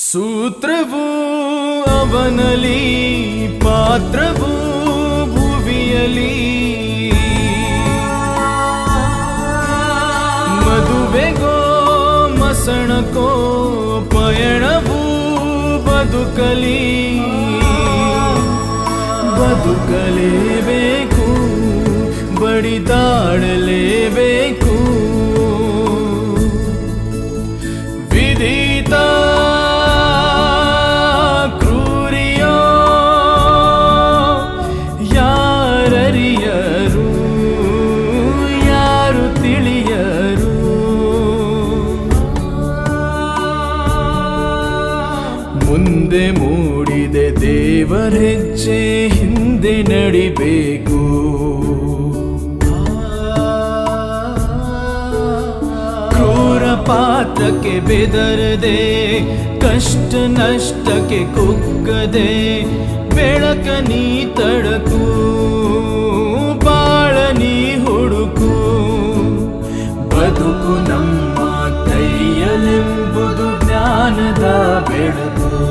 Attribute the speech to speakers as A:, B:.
A: ಸೂತ್ರವು ಅವನಲಿ ಪಾತ್ರವು ಭುವಿಯಲಿ ಮದುವೆಗೋ ಮಸಣಕೋ ಪಯಣವು ಬದುಕಲಿ ಬದುಕಲೇಬೇಕು ಬಡಿದಾಡಲೇಬೇಕು ವಿಧಿತ ಕ್ರೂರಿಯೋ ಯಾರರಿಯರು ಯಾರು ತಿಳಿಯರು ಮುಂದೆ ಮೂಡಿದೆ ದೇವರ ಹೆಜ್ಜೆ ಹಿಂದೆ ನಡಿಬೇಕು ಕ್ರೂರ ಪಾತ್ರಕ್ಕೆ ಬೆದರದೆ ಕಷ್ಟ ನಷ್ಟಕ್ಕೆ ಕುಗ್ಗದೆ ಬೆಳಕ ನೀ ತಡಕು ಬಾಳ ನೀ ಹುಡುಕು ಬದುಕು ನಮ್ಮ ಕೈಯಲೆಂಬುದು ಜ್ಞಾನದ ಬೆಳಕು